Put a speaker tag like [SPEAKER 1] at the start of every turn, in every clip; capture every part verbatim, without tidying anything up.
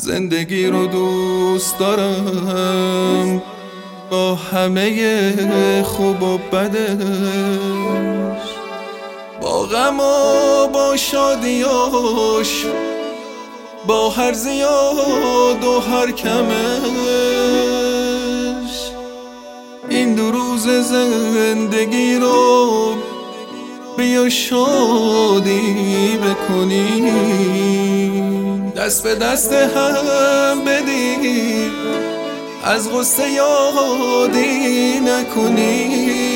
[SPEAKER 1] زندگی رو دوست دارم با همه خوب و بدش، با غم و با شادیاش، با هر زیاد و هر کمش. این دو روز زندگی رو بیا شادی بکنیم، دست به دست هم بدیم، از غصه یادی نکنیم.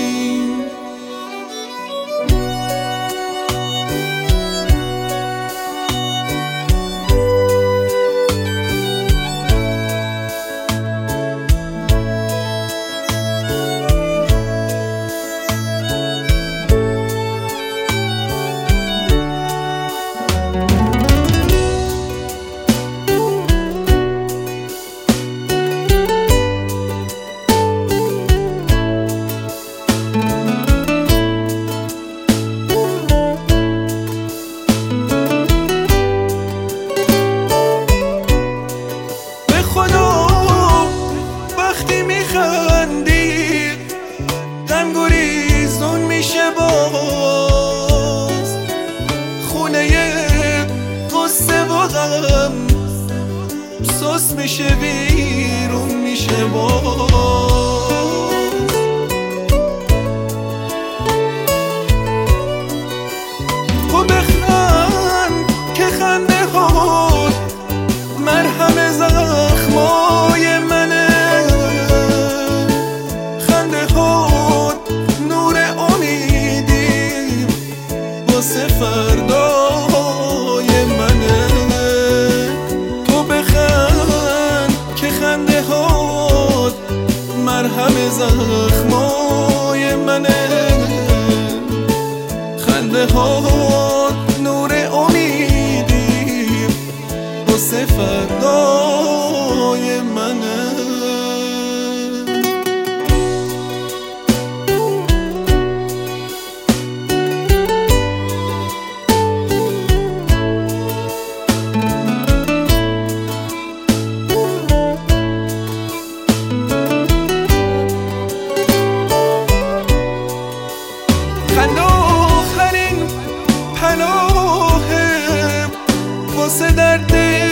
[SPEAKER 1] سوس میشه ویرون میشه باز. تو بخند که خنده هات مرهم زخمای منه، خنده هات نور امیدی واسه فردای منه. خنده هات مرهم زخمای منه، خنده هات نور امیدی واسه فردای منه. واسه درد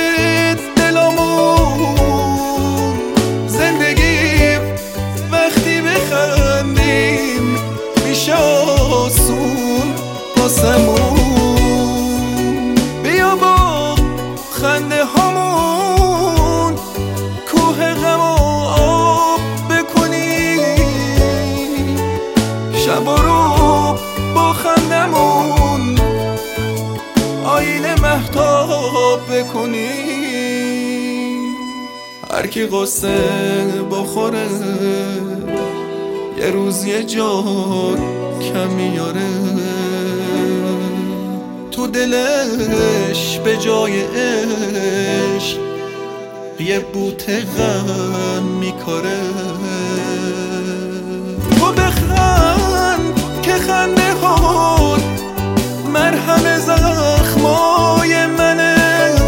[SPEAKER 1] دلمون زندگی وقتی بخندیم میشه آسون واسمون. بیا با خنده هامون کوه غم و آب بکنیم، شب و رو با خندمون آینه مهتاب بکنیم. هر کی قصه بخوره یه روز یه جا کم میاره، تو دلش به جای عشق یه بوته غم میکاره. تو بخند که خنده هات مرهم زخمای منه،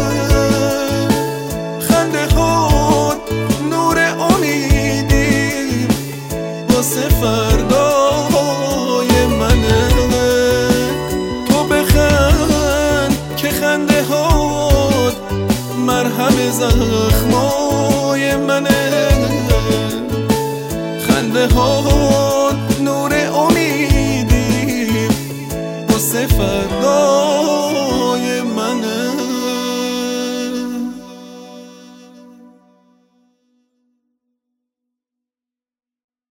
[SPEAKER 1] خنده هات نور امیدی واسه فردای منه. تو بخند که خنده هات مرهم زخمای منه، خنده هات نور امیدی واسه فردای